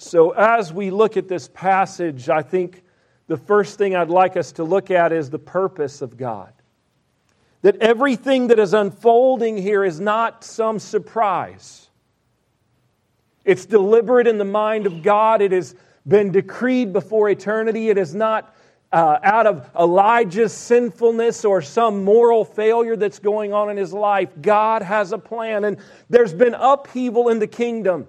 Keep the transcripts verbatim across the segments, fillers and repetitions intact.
So as we look at this passage, I think the first thing I'd like us to look at is the purpose of God. That everything that is unfolding here is not some surprise. It's deliberate in the mind of God. It has been decreed before eternity. It is not uh, out of Elijah's sinfulness or some moral failure that's going on in his life. God has a plan, and there's been upheaval in the kingdom.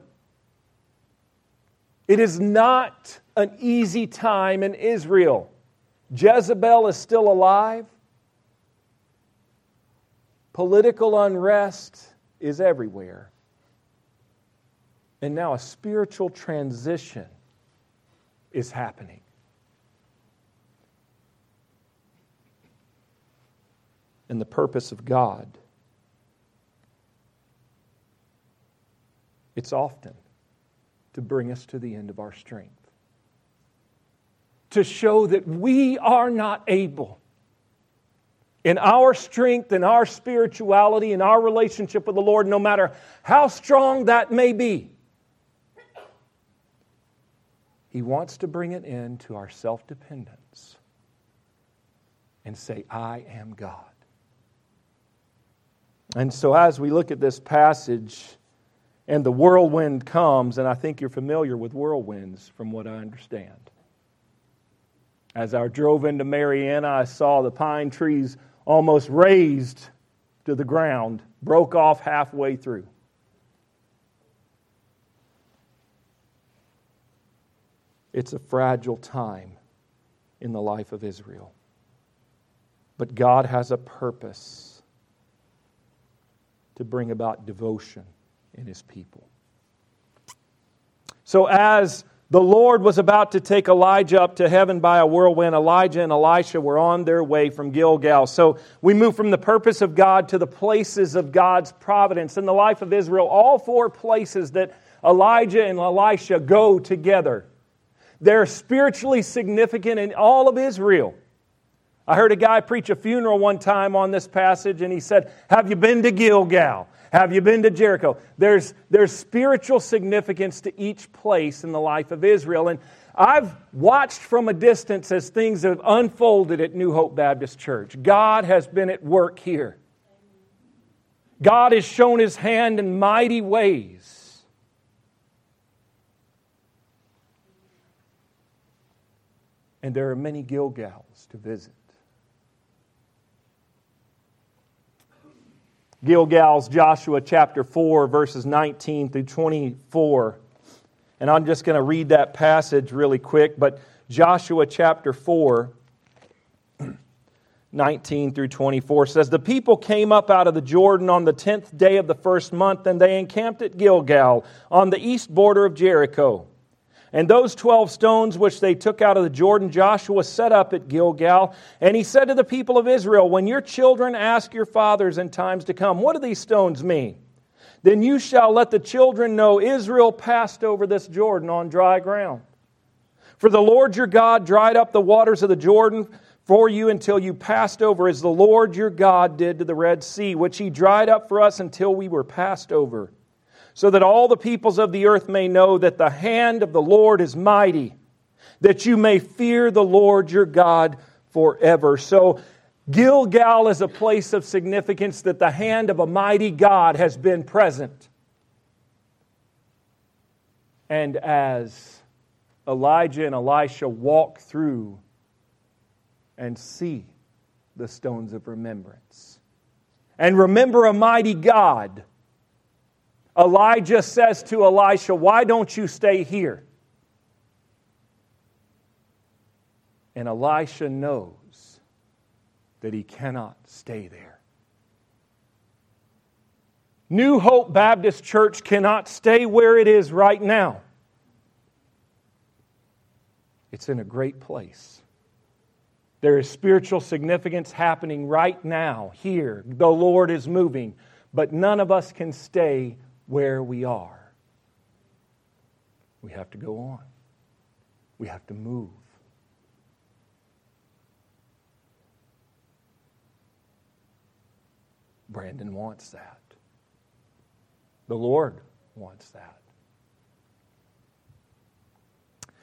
It is not an easy time in Israel. Jezebel is still alive. Political unrest is everywhere. And now a spiritual transition is happening. And the purpose of God, it's often to bring us to the end of our strength. To show that we are not able, in our strength, in our spirituality, in our relationship with the Lord, no matter how strong that may be, He wants to bring it into our self-dependence and say, I am God. And so as we look at this passage, and the whirlwind comes, and I think you're familiar with whirlwinds from what I understand. As I drove into Marianna, I saw the pine trees almost razed to the ground, broke off halfway through. It's a fragile time in the life of Israel. But God has a purpose to bring about devotion in His people. So as the Lord was about to take Elijah up to heaven by a whirlwind, Elijah and Elisha were on their way from Gilgal. So we move from the purpose of God to the places of God's providence. In the life of Israel, all four places that Elijah and Elisha go together, they're spiritually significant in all of Israel. I heard a guy preach a funeral one time on this passage, and he said, have you been to Gilgal? Have you been to Jericho? There's, there's spiritual significance to each place in the life of Israel. And I've watched from a distance as things have unfolded at New Hope Baptist Church. God has been at work here. God has shown His hand in mighty ways. And there are many Gilgals to visit. Gilgal's Joshua chapter four, verses nineteen through twenty-four. And I'm just going to read that passage really quick. But Joshua chapter four, nineteen through twenty-four says, the people came up out of the Jordan on the tenth day of the first month, and they encamped at Gilgal on the east border of Jericho. And those twelve stones which they took out of the Jordan, Joshua set up at Gilgal. And he said to the people of Israel, when your children ask your fathers in times to come, what do these stones mean? Then you shall let the children know Israel passed over this Jordan on dry ground. For the Lord your God dried up the waters of the Jordan for you until you passed over, as the Lord your God did to the Red Sea, which He dried up for us until we were passed over. So that all the peoples of the earth may know that the hand of the Lord is mighty, that you may fear the Lord your God forever. So Gilgal is a place of significance that the hand of a mighty God has been present. And as Elijah and Elisha walk through and see the stones of remembrance and remember a mighty God, Elijah says to Elisha, why don't you stay here? And Elisha knows that he cannot stay there. New Hope Baptist Church cannot stay where it is right now. It's in a great place. There is spiritual significance happening right now, here. The Lord is moving, but none of us can stay where we are. We have to go on. We have to move. Brandon wants that. The Lord wants that.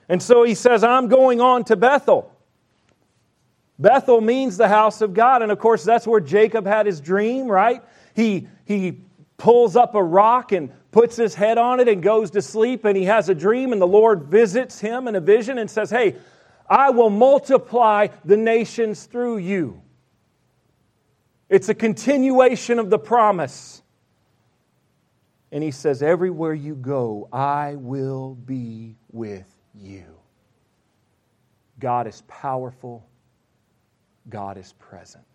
And so he says, I'm going on to Bethel. Bethel means the house of God. And of course, that's where Jacob had his dream, right? He, he pulls up a rock and puts his head on it and goes to sleep. And he has a dream, and the Lord visits him in a vision and says, hey, I will multiply the nations through you. It's a continuation of the promise. And he says, everywhere you go, I will be with you. God is powerful. God is present.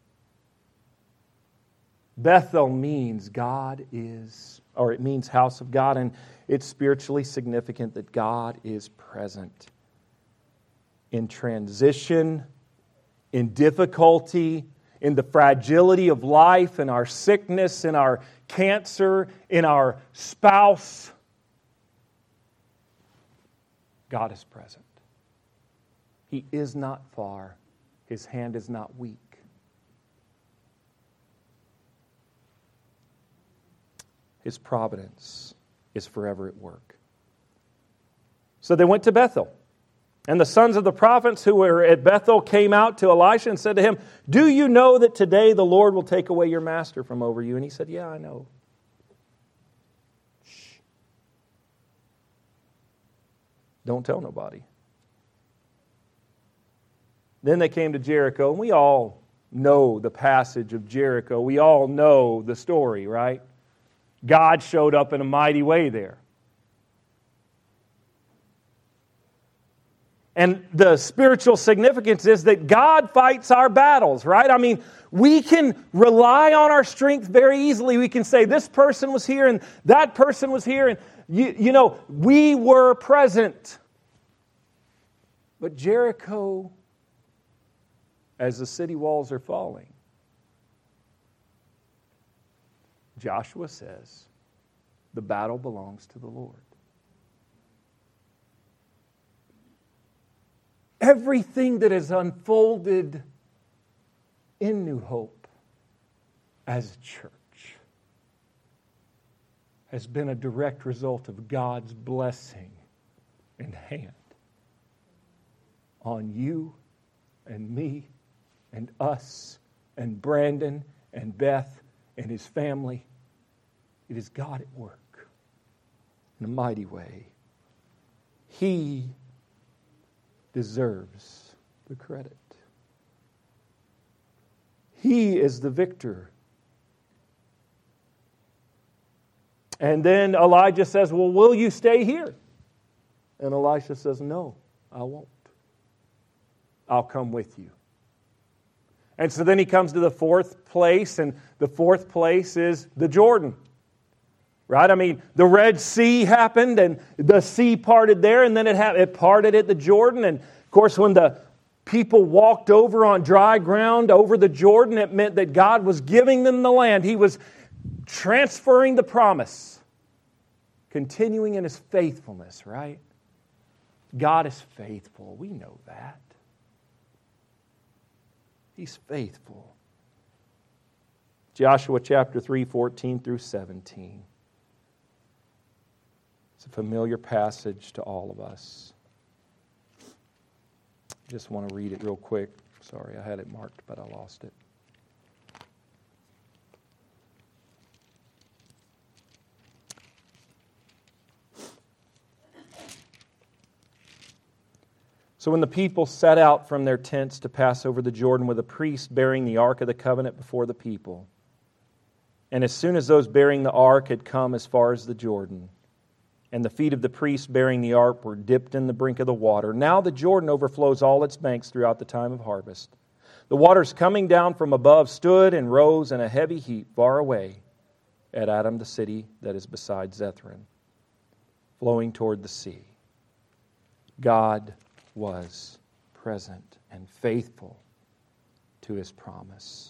Bethel means God is, or it means house of God, and it's spiritually significant that God is present. In transition, in difficulty, in the fragility of life, in our sickness, in our cancer, in our spouse, God is present. He is not far. His hand is not weak. His providence is forever at work. So they went to Bethel. And the sons of the prophets who were at Bethel came out to Elisha and said to him, do you know that today the Lord will take away your master from over you? And he said, yeah, I know. Shh. Don't tell nobody. Then they came to Jericho, and we all know the passage of Jericho. We all know the story, right? God showed up in a mighty way there. And the spiritual significance is that God fights our battles, right? I mean, we can rely on our strength very easily. We can say, this person was here and that person was here. And, you, you know, we were present. But Jericho, as the city walls are falling, Joshua says, the battle belongs to the Lord. Everything that has unfolded in New Hope as a church has been a direct result of God's blessing and hand on you and me and us and Brandon and Beth and his family. It is God at work in a mighty way. He deserves the credit. He is the victor. And then Elijah says, well, will you stay here? And Elisha says, no, I won't. I'll come with you. And so then he comes to the fourth place, and the fourth place is the Jordan. Right? I mean, the Red Sea happened, and the sea parted there, and then it, ha- it parted at the Jordan. And, of course, when the people walked over on dry ground over the Jordan, it meant that God was giving them the land. He was transferring the promise, continuing in His faithfulness, right? God is faithful. We know that. He's faithful. Joshua chapter three, fourteen through seventeen. It's a familiar passage to all of us. Just want to read it real quick. Sorry, I had it marked, but I lost it. So when the people set out from their tents to pass over the Jordan with a priest bearing the Ark of the Covenant before the people, and as soon as those bearing the Ark had come as far as the Jordan, and the feet of the priest bearing the Ark were dipped in the brink of the water, now the Jordan overflows all its banks throughout the time of harvest. The waters coming down from above stood and rose in a heavy heap far away at Adam, the city that is beside Zethron, flowing toward the sea. God was present and faithful to His promise.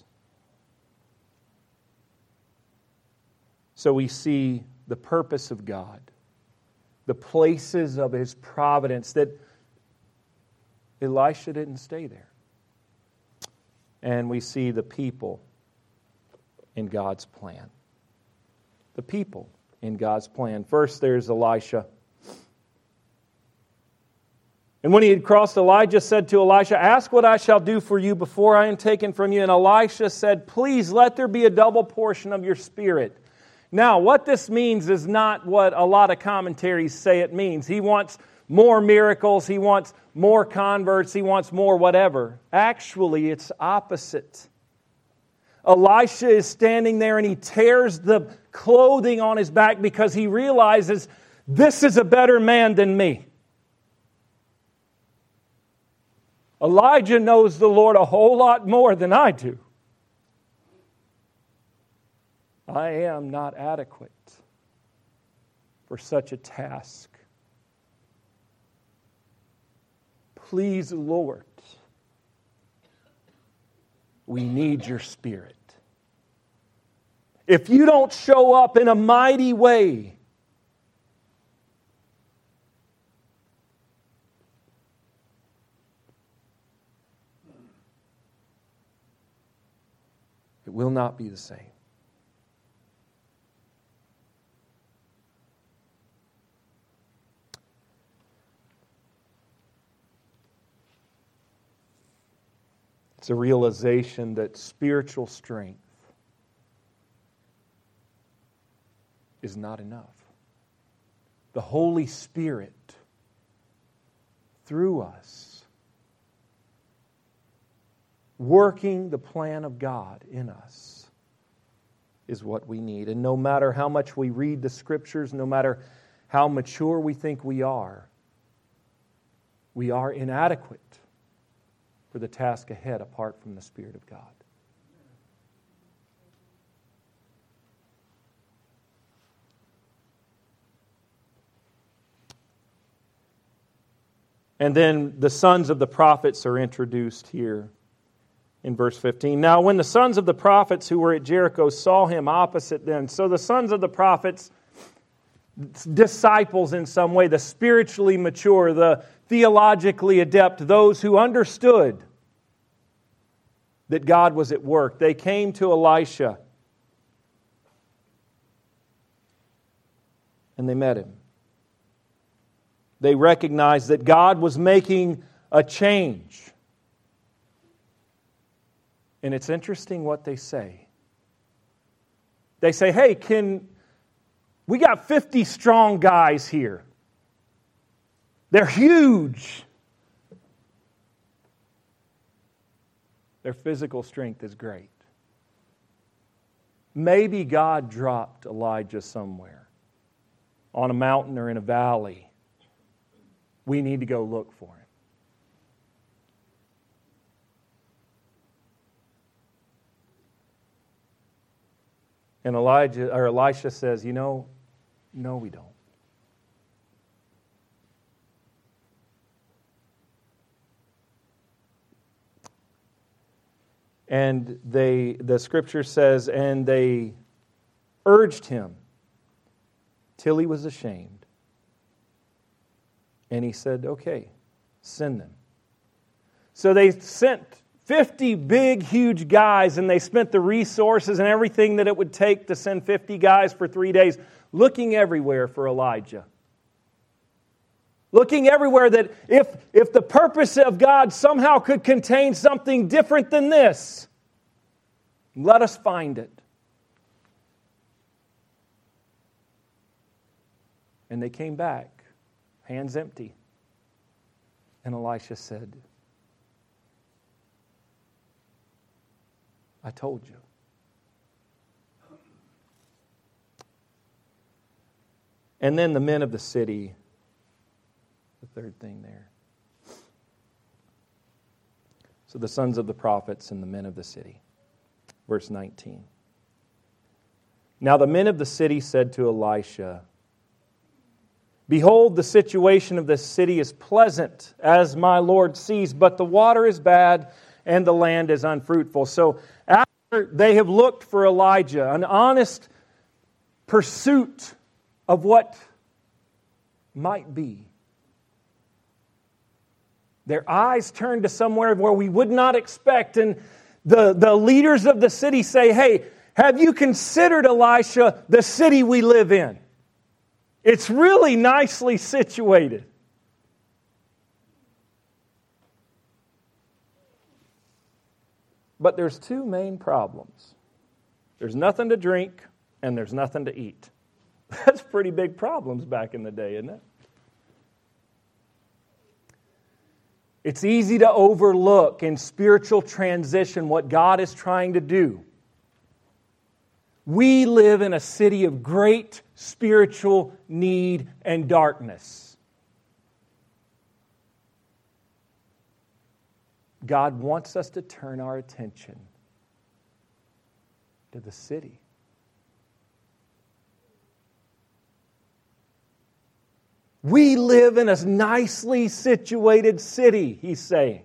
So we see the purpose of God, the places of His providence, that Elisha didn't stay there. And we see the people in God's plan. The people in God's plan. First, there's Elisha. And when he had crossed, Elijah said to Elisha, "Ask what I shall do for you before I am taken from you." And Elisha said, "Please let there be a double portion of your spirit." Now, what this means is not what a lot of commentaries say it means. He wants more miracles, he wants more converts, he wants more whatever. Actually, it's opposite. Elisha is standing there and he tears the clothing on his back because he realizes, this is a better man than me. Elijah knows the Lord a whole lot more than I do. I am not adequate for such a task. Please, Lord, we need your Spirit. If you don't show up in a mighty way, it will not be the same. It's a realization that spiritual strength is not enough. The Holy Spirit, through us, working the plan of God in us, is what we need. And no matter how much we read the Scriptures, no matter how mature we think we are, we are inadequate for the task ahead apart from the Spirit of God. And then the sons of the prophets are introduced here in verse fifteen. Now, when the sons of the prophets who were at Jericho saw him opposite them, so the sons of the prophets, disciples in some way, the spiritually mature, the theologically adept, those who understood that God was at work, they came to Elisha and they met him. They recognized that God was making a change. And it's interesting what they say. They say, "Hey, can we got fifty strong guys here. They're huge. Their physical strength is great. Maybe God dropped Elijah somewhere, on a mountain or in a valley. We need to go look for him." And Elijah or Elisha says, "You know, no, we don't. And they, the Scripture says, and they urged him till he was ashamed. And he said, "Okay, send them." So they sent fifty big, huge guys, and they spent the resources and everything that it would take to send fifty guys for three days, looking everywhere for Elijah. Looking everywhere that if, if the purpose of God somehow could contain something different than this, let us find it. And they came back, hands empty. And Elisha said, "I told you." And then the men of the city, the third thing there. So the sons of the prophets and the men of the city. Verse nineteen. Now the men of the city said to Elisha, "Behold, the situation of this city is pleasant, as my Lord sees, but the water is bad and the land is unfruitful." So after they have looked for Elijah, an honest pursuit of what might be, their eyes turn to somewhere where we would not expect, and the, the leaders of the city say, "Hey, have you considered, Elisha, the city we live in? It's really nicely situated." But there's two main problems. There's nothing to drink and there's nothing to eat. That's pretty big problems back in the day, isn't it? It's easy to overlook in spiritual transition what God is trying to do. We live in a city of great spiritual need and darkness. God wants us to turn our attention to the city. We live in a nicely situated city, he's saying.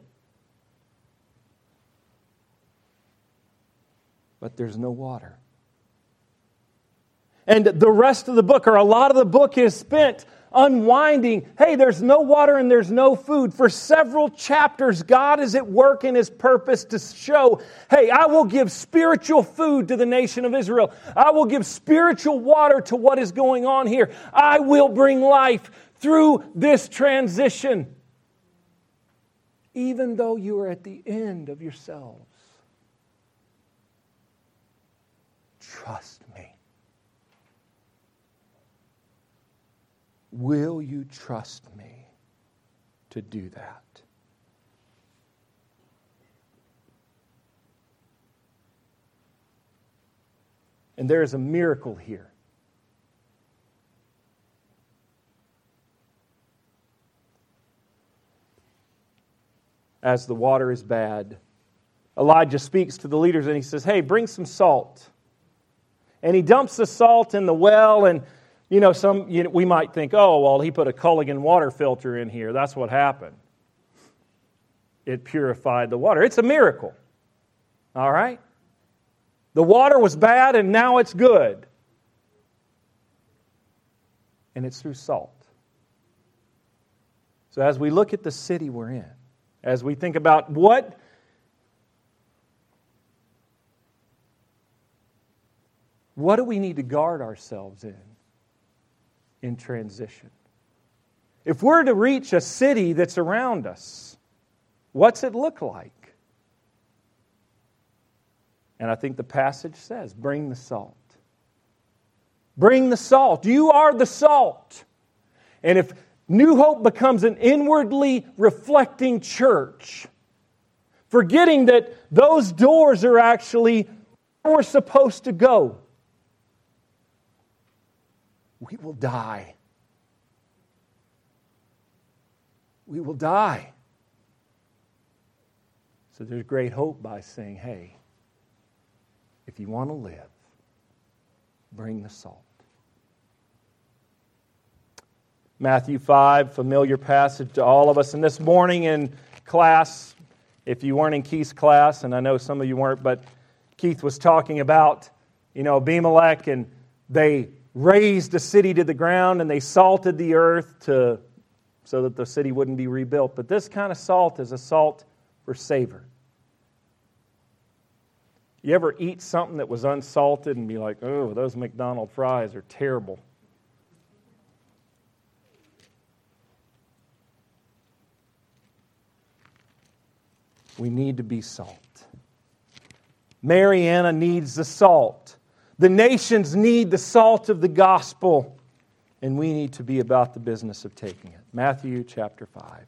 But there's no water. And the rest of the book, or a lot of the book, is spent unwinding. Hey, there's no water and there's no food. For several chapters, God is at work in His purpose to show, hey, I will give spiritual food to the nation of Israel. I will give spiritual water to what is going on here. I will bring life through this transition. Even though you are at the end of yourselves. Trust me. Will you trust me to do that? And there is a miracle here. As the water is bad, Elijah speaks to the leaders and he says, hey, bring some salt. And he dumps the salt in the well, and you know, some you know, we might think, oh, well, he put a Culligan water filter in here. That's what happened. It purified the water. It's a miracle. All right? The water was bad and now it's good. And it's through salt. So as we look at the city we're in, as we think about what what do we need to guard ourselves in? In transition. If we're to reach a city that's around us, what's it look like? And I think the passage says, bring the salt. Bring the salt. You are the salt. And if New Hope becomes an inwardly reflecting church, forgetting that those doors are actually where we're supposed to go, we will die. We will die. So there's great hope by saying, hey, if you want to live, bring the salt. Matthew five, familiar passage to all of us. And this morning in class, if you weren't in Keith's class, and I know some of you weren't, but Keith was talking about, you know, Abimelech, and they razed the city to the ground and they salted the earth to so that the city wouldn't be rebuilt. But this kind of salt is a salt for savor. You ever eat something that was unsalted and be like, oh, those McDonald's fries are terrible? We need to be salt. Mariana needs the salt. The nations need the salt of the gospel, and we need to be about the business of taking it. Matthew chapter five,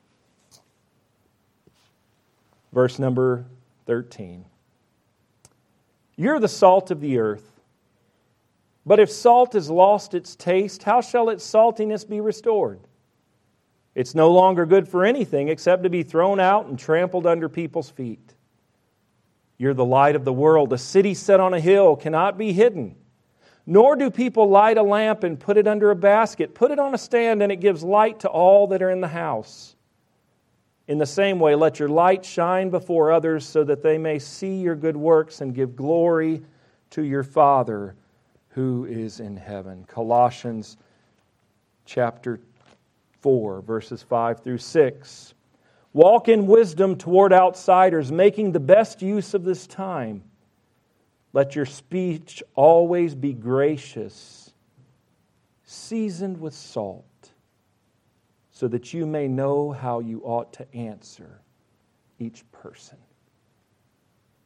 verse number thirteen. You're the salt of the earth, but if salt has lost its taste, how shall its saltiness be restored? It's no longer good for anything except to be thrown out and trampled under people's feet. You're the light of the world. A city set on a hill cannot be hidden. Nor do people light a lamp and put it under a basket. Put it on a stand and it gives light to all that are in the house. In the same way, let your light shine before others so that they may see your good works and give glory to your Father who is in heaven. Colossians chapter four, verses five through six. Walk in wisdom toward outsiders, making the best use of this time. Let your speech always be gracious, seasoned with salt, so that you may know how you ought to answer each person.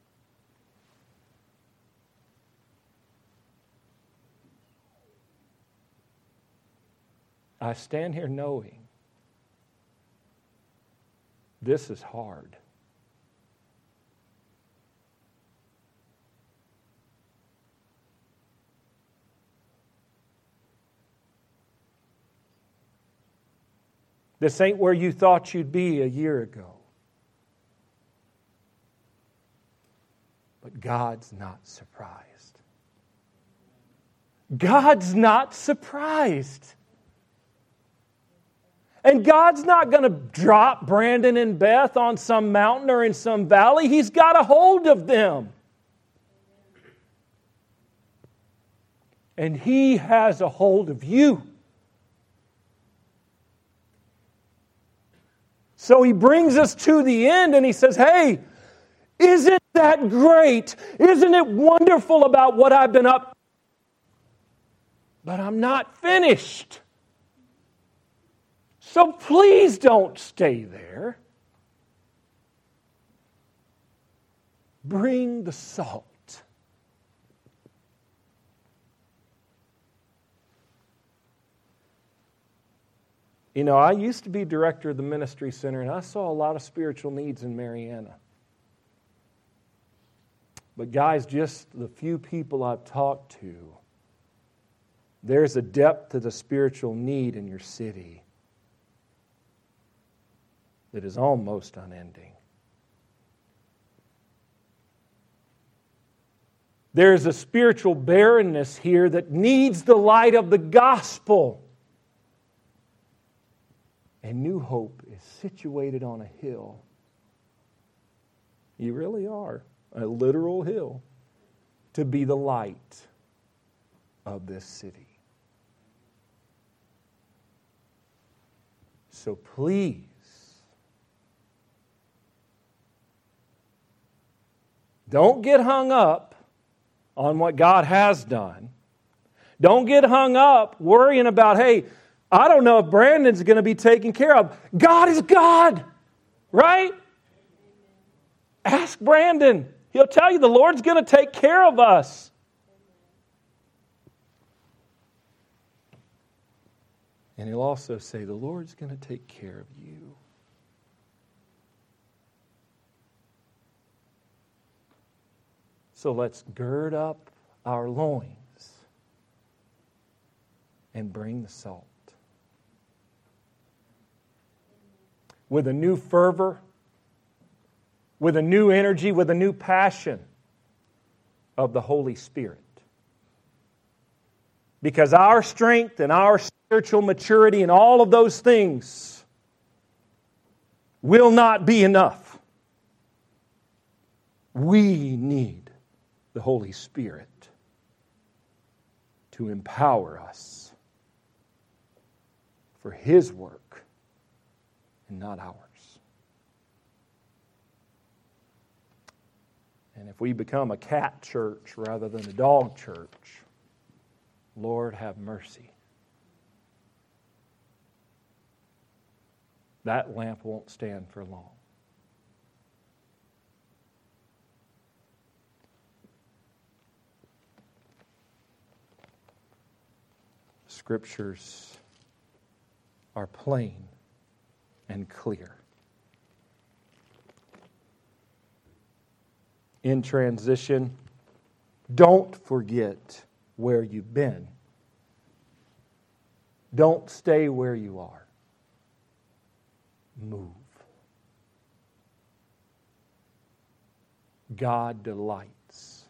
I stand here knowing this is hard. This ain't where you thought you'd be a year ago. But God's not surprised. God's not surprised. And God's not going to drop Brandon and Beth on some mountain or in some valley. He's got a hold of them. And He has a hold of you. So He brings us to the end and He says, hey, isn't that great? Isn't it wonderful about what I've been up to? But I'm not finished. So please don't stay there. Bring the salt. You know, I used to be director of the ministry center, and I saw a lot of spiritual needs in Marianna. But guys, just the few people I've talked to, there's a depth to the spiritual need in your city that is almost unending. There's a spiritual barrenness here that needs the light of the gospel. And New Hope is situated on a hill. You really are. A literal hill. To be the light of this city. So please, don't get hung up on what God has done. Don't get hung up worrying about, hey, I don't know if Brandon's going to be taken care of. God is God, right? Ask Brandon. He'll tell you the Lord's going to take care of us. And He'll also say, the Lord's going to take care of you. So let's gird up our loins and bring the salt. With a new fervor, with a new energy, with a new passion of the Holy Spirit. Because our strength and our spiritual maturity and all of those things will not be enough. We need the Holy Spirit to empower us for His work and not ours. And if we become a cat church rather than a dog church, Lord, have mercy. That lamp won't stand for long. Scriptures are plain and clear. In transition, don't forget where you've been. Don't stay where you are. Move. God delights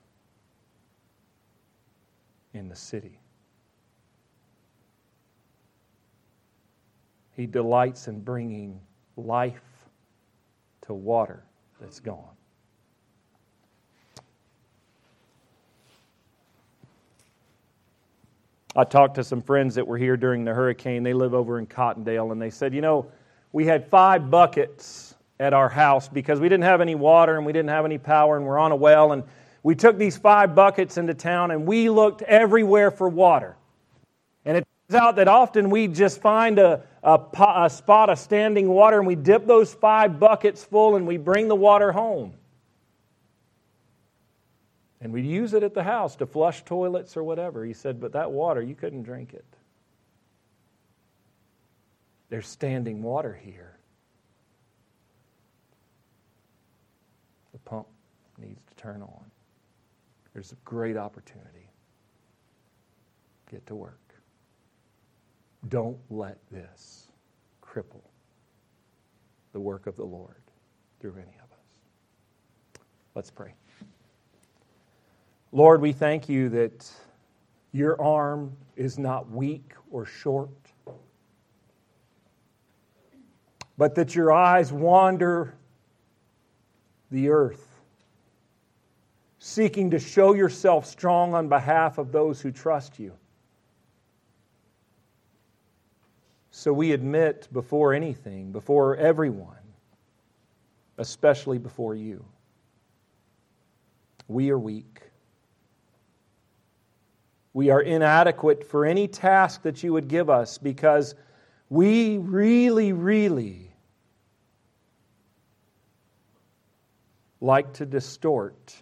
in the city. He delights in bringing life to water that's gone. I talked to some friends that were here during the hurricane. They live over in Cottondale, and they said, you know, we had five buckets at our house because we didn't have any water and we didn't have any power and we're on a well. And we took these five buckets into town and we looked everywhere for water. And it turns out that often we just find a, a, a spot of standing water and we dip those five buckets full and we bring the water home. And we'd use it at the house to flush toilets or whatever. He said, but that water, you couldn't drink it. There's standing water here. The pump needs to turn on. There's a great opportunity. Get to work. Don't let this cripple the work of the Lord through any of us. Let's pray. Lord, we thank you that your arm is not weak or short, but that your eyes wander the earth, seeking to show yourself strong on behalf of those who trust you. So we admit before anything, before everyone, especially before you, we are weak. We are inadequate for any task that you would give us because we really, really like to distort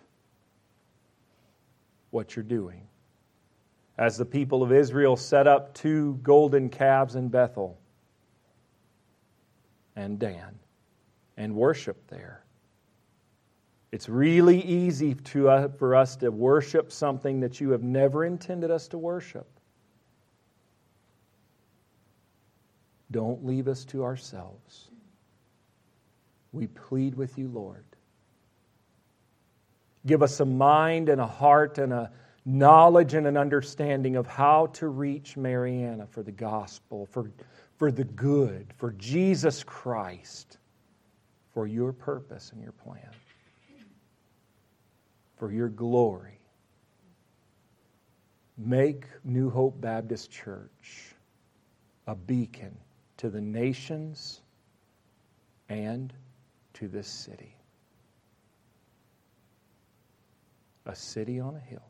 what you're doing. As the people of Israel set up two golden calves in Bethel and Dan and worshiped there. It's really easy to, uh, for us to worship something that you have never intended us to worship. Don't leave us to ourselves. We plead with you, Lord. Give us a mind and a heart and a knowledge and an understanding of how to reach Marianna for the gospel, for, for the good, for Jesus Christ, for your purpose and your plan, for your glory. Make New Hope Baptist Church a beacon to the nations and to this city. A city on a hill.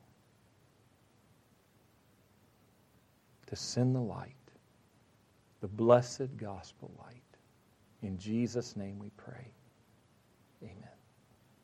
To send the light, the blessed gospel light. In Jesus' name we pray. Amen.